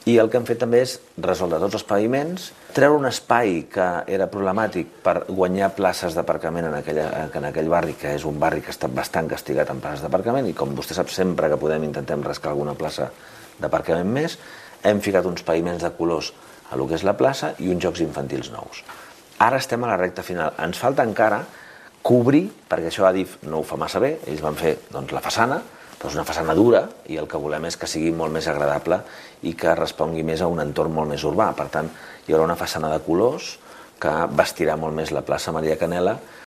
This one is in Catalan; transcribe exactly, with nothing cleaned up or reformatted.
I el que hem fet també és resoldre tots els paviments, treure un espai que era problemàtic per guanyar places d'aparcament en, en aquell barri, que és un barri que està bastant castigat en places d'aparcament, i com vostè sap, sempre que podem intentem rascar alguna plaça d'aparcament més. Hem ficat uns paviments de colors a lo que és la plaça i uns jocs infantils nous. Ara estem a la recta final. Ens falta encara cobrir, perquè això Adif no ho fa massa bé, ells van fer doncs, la façana, però és una façana dura i el que volem és que sigui molt més agradable i que respongui més a un entorn molt més urbà. Per tant, hi haurà una façana de colors que vestirà molt més la plaça Maria Canela,